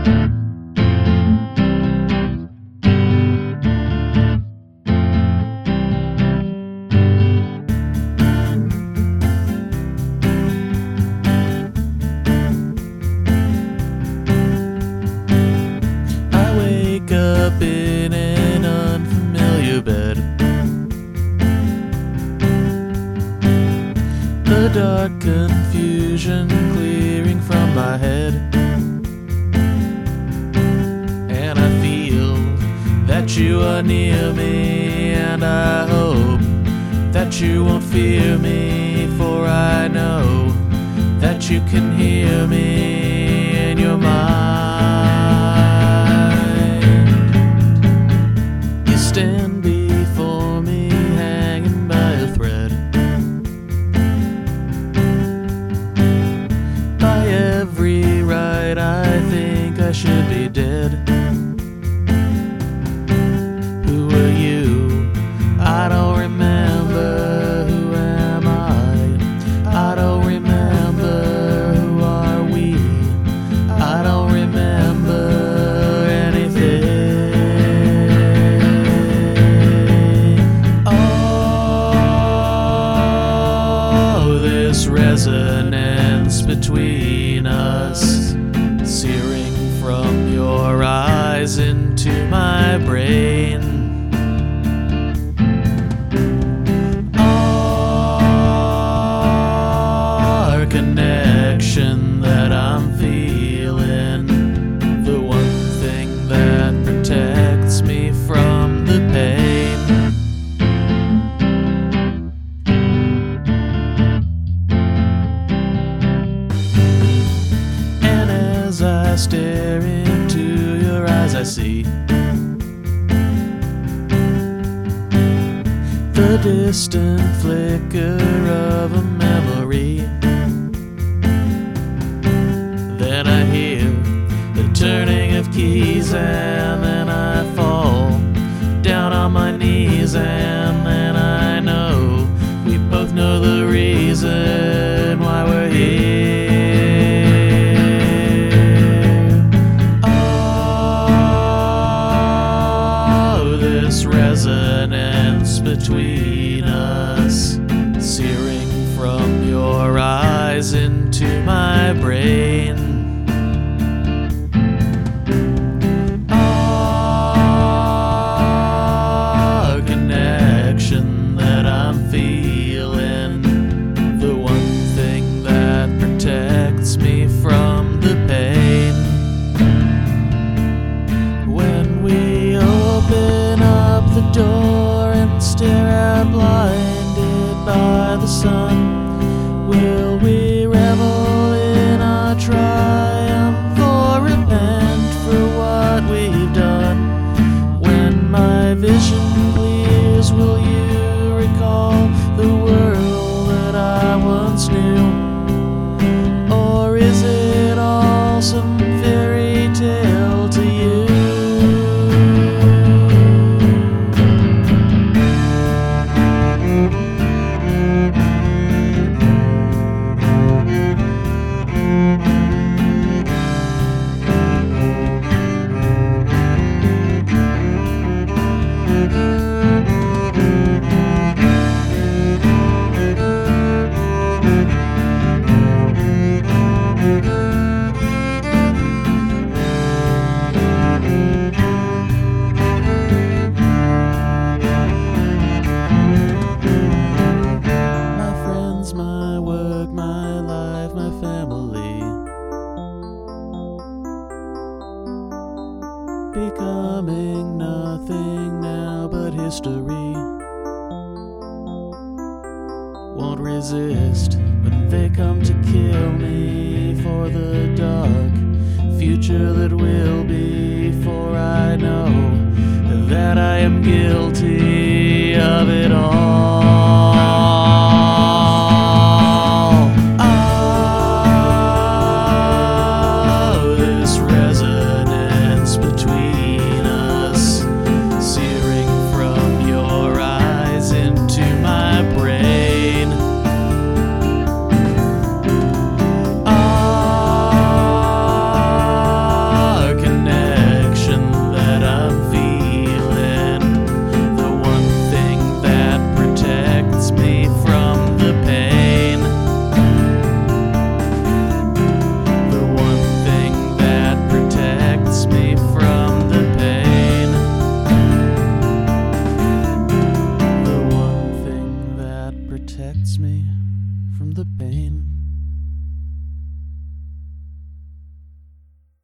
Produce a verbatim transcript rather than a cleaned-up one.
Up in an unfamiliar bed. The dark confusion clearing from my head, and I feel that you are near me, and I hope that you won't fear me, for I know that you can hear me in your mind. Stand before me hanging by a thread. By every right I think I should be dead. Who are you? I don't remember. Who am I? I don't remember. Who are we? I don't remember anything. Resonance between us, searing from your eyes into my brain. Our connection that I'm feeling, the one thing that protects me from the pain. As I stare into your eyes, I see the distant flicker of a memory. Then I hear the turning of keys, and then I fall down on my knees, and then I know we both know the reason why we're here. Resonance between us, searing from your eyes into my brain. Our connection that I'm feeling, the one thing that protects me from the pain. When we open up the door and stare out blinded by the sun, will we revel in our triumph or repent for what we've done? When my vision clears, will you recall the world that I once knew? Or is it all some fairy tale to you? Becoming nothing now but history. Won't resist when they come to kill me for the dark future that will be, for I know that I am guilty of it all. Oh, this resonance between us, searing from your eyes into my brain. Our protects me from the pain.